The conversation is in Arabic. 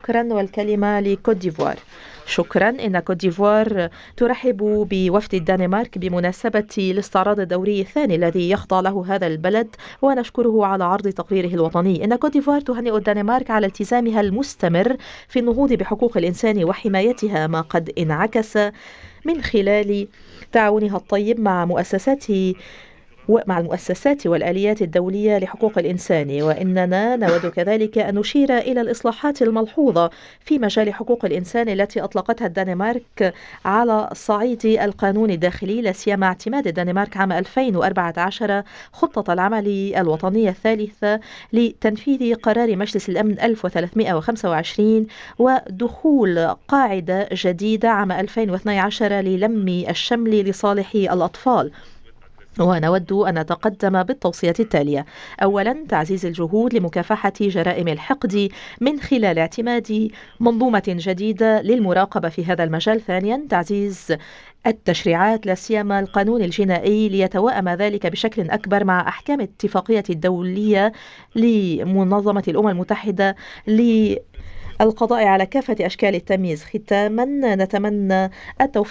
شكرا، والكلمة لكوت ديفوار. شكرا. إن كوت ديفوار ترحب بوفد الدنمارك بمناسبة الاستعراض الدوري الثاني الذي يخضع له هذا البلد، ونشكره على عرض تقريره الوطني. إن كوت ديفوار تهنئ الدنمارك على التزامها المستمر في النهوض بحقوق الإنسان وحمايتها، ما قد انعكس من خلال تعاونها الطيب مع المؤسسات والآليات الدولية لحقوق الإنسان. وإننا نود كذلك أن نشير إلى الإصلاحات الملحوظة في مجال حقوق الإنسان التي أطلقتها الدنمارك على الصعيد القانوني الداخلي، لا سيما اعتماد الدنمارك عام 2014 خطة العمل الوطنية الثالثة لتنفيذ قرار مجلس الأمن 1325، ودخول قاعدة جديدة عام 2012 للم الشمل لصالح الأطفال. ونود أن نتقدم بالتوصيات التالية: أولا، تعزيز الجهود لمكافحة جرائم الحقد من خلال اعتماد منظومة جديدة للمراقبة في هذا المجال. ثانيا، تعزيز التشريعات لا سيما القانون الجنائي ليتوائم ذلك بشكل أكبر مع أحكام الاتفاقية الدولية لمنظمة الأمم المتحدة للقضاء على كافة أشكال التمييز. ختاما، نتمنى التوفيق